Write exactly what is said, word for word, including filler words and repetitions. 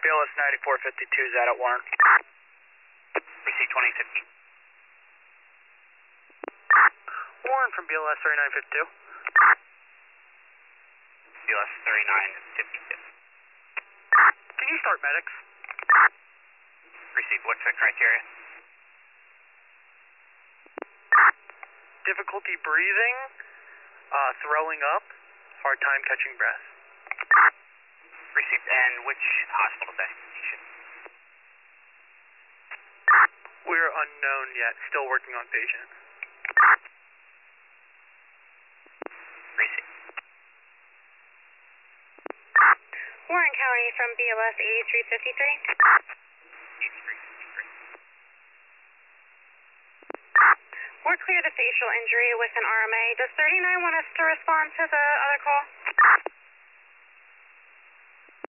B L S ninety-four fifty-two is out at Warren. Receive twenty fifty. Warren from B L S thirty-nine fifty-two. B L S thirty-nine fifty-two. Can you start medics? Receive, what's the criteria? Difficulty breathing, uh, throwing up, hard time catching breath. Received, and which hospital destination? We're unknown yet, still working on patient. Received. Warren County from B L S eighty-three fifty-three. eighty-three fifty-three. We're clear the facial injury with an R M A. Does thirty-nine want us to respond to the other call?